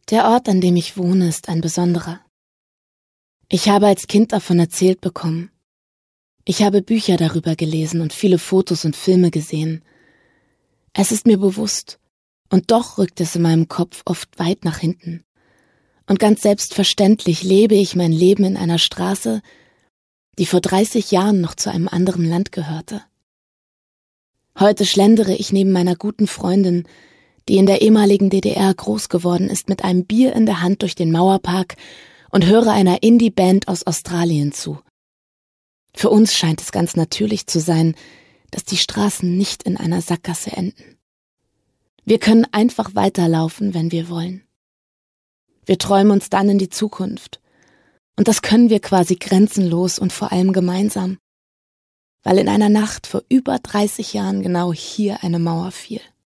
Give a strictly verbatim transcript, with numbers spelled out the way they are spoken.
Der Ort, an dem ich wohne, ist ein besonderer. Ich habe als Kind davon erzählt bekommen. Ich habe Bücher darüber gelesen und viele Fotos und Filme gesehen. Es ist mir bewusst, und doch rückt es in meinem Kopf oft weit nach hinten. Und ganz selbstverständlich lebe ich mein Leben in einer Straße, die vor dreißig Jahren noch zu einem anderen Land gehörte. Heute schlendere ich neben meiner guten Freundin, die in der ehemaligen D D R groß geworden ist, mit einem Bier in der Hand durch den Mauerpark und höre einer Indie-Band aus Australien zu. Für uns scheint es ganz natürlich zu sein, dass die Straßen nicht in einer Sackgasse enden. Wir können einfach weiterlaufen, wenn wir wollen. Wir träumen uns dann in die Zukunft. Und das können wir quasi grenzenlos und vor allem gemeinsam, weil in einer Nacht vor über dreißig Jahren genau hier eine Mauer fiel.